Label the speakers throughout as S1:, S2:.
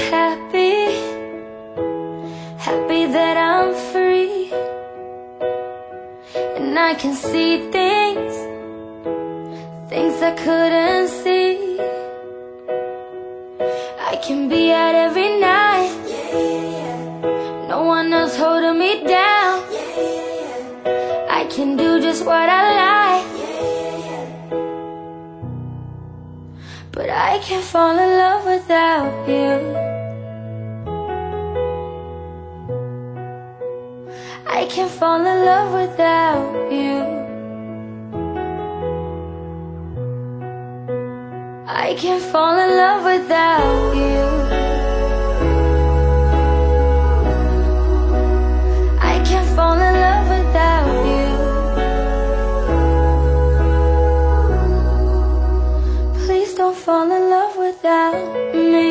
S1: happy, happy that I'm free, and I can see things I couldn't see. I can be out every night, no one else holding me down. I can do just what I like, but I can't fall in love without you. I can't fall in love without you. I can't fall in love without you. I can't fall in love without you. Please don't fall in love without me.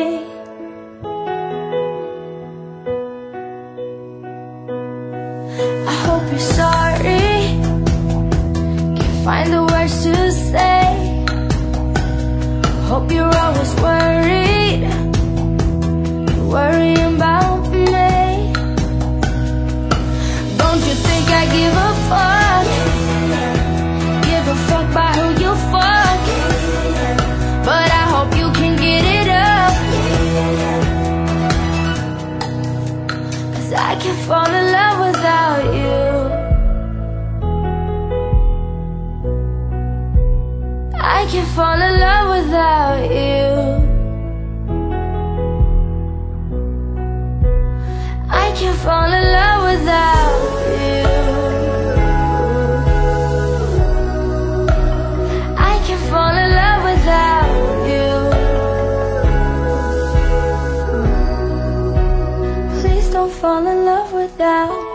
S1: I hope you're sorry, can't find the words to say. Hope you're always worried, worrying about me. Don't you think I give a fuck? Give a fuck by who you fuck, but I hope you can get it up, 'cause I can't fall in love without you. I can't fall in love without you. I can't fall in love without you. I can't fall in love without you. Please don't fall in love without